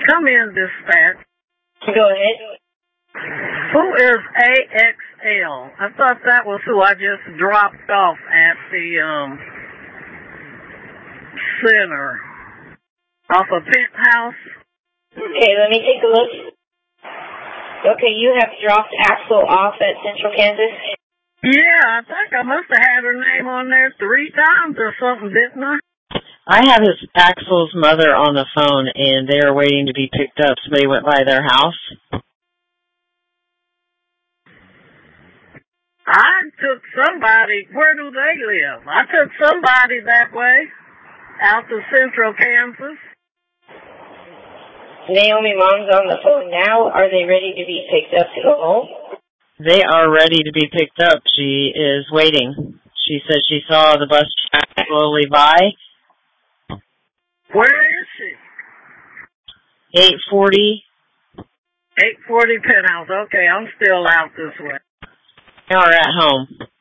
Come in, dispatch. Go ahead. Who is AXL? I thought that was who I just dropped off at the center. Off a penthouse. Okay, let me take a look. Okay, you have dropped Axel off at Central Kansas? Yeah, I think I must have had her name on there 3 times or something, didn't I? I have Axel's mother on the phone, and they are waiting to be picked up. Somebody went by their house. I took somebody, where do they live? I took somebody that way, out to Central Kansas. Naomi Mom's on the phone now. Are they ready to be picked up to go home? They are ready to be picked up. She is waiting. She said she saw the bus slowly by. Where is she? 840. 840 Penthouse. Okay, I'm still out this way. They are at home.